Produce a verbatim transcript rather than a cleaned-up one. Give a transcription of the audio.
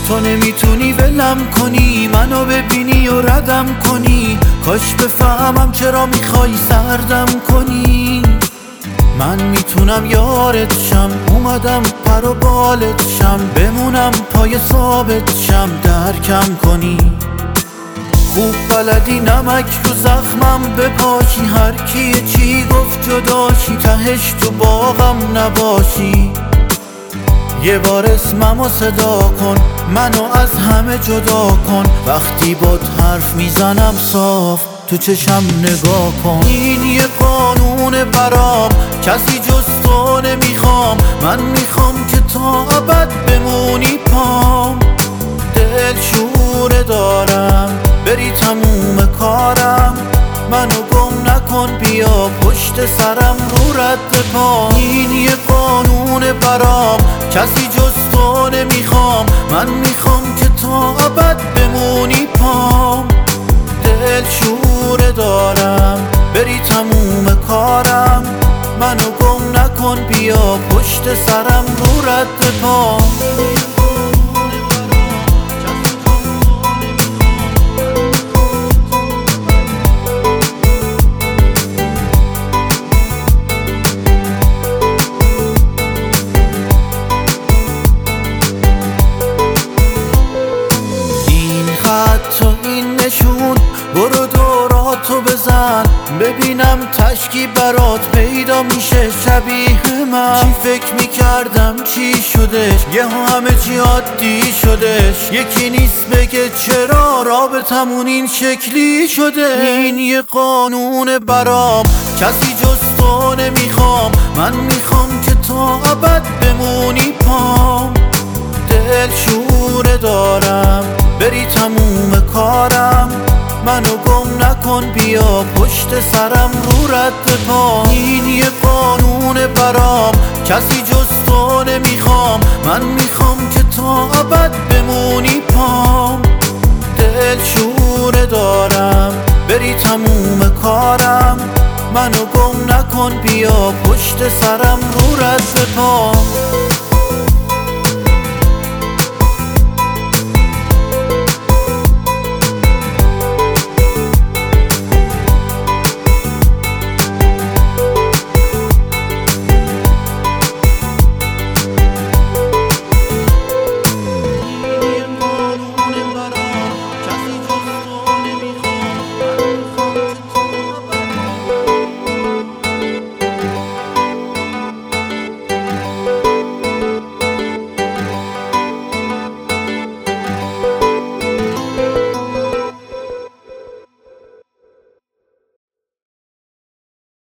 تو نمیتونی ولم کنی، منو ببینی و ردم کنی. کاش بفهمم چرا میخوای سردم کنی. من میتونم یارت شم، اومدم پر و بالت شم، بمونم پای ثابت شم درکم کنی. خوب بلدی نمک رو زخمم بپاشی، هر کی چی گفت جداشی، تهش تو باغم نباشی. یه بار اسممو صدا کن، منو از همه جدا کن. وقتی بات حرف میزنم صاف تو چشم نگاه کن. این یه قانون برام، کسی جز تو نمیخوام. من میخوام که تا ابد بمونی پام. دل شوره دارم بری تموم کارم، منو گم نکن بیا پشت سرم رو رد پام. این یه قانون برام، کسی جز تو نمیخوام. من میخوام که تا ابد بمونی پام. دل شوره دارم بری تموم کارم، منو گم نکن بیا پشت سرم رو رد پام. تو این نشون برو دوراتو بزن، ببینم تشکی برات پیدا میشه شبیه من. چی فکر میکردم چی شدش، یه همه چی عادی شدش. یکی نیست بگه چرا رابطمون این شکلی شده. این یه قانون برام، کسی جز تو نمیخوام. من میخوام که تا ابد بمونی پام. دل شوره دارم بری تموم کارم، منو گم نکن بیا پشت سرم رو رد پام. این یه قانون برام، کسی جز تو نمیخوام. من میخوام که تا ابد بمونی پام. دل شوره دارم بری تموم کارم، منو گم نکن بیا پشت سرم رو رد پام.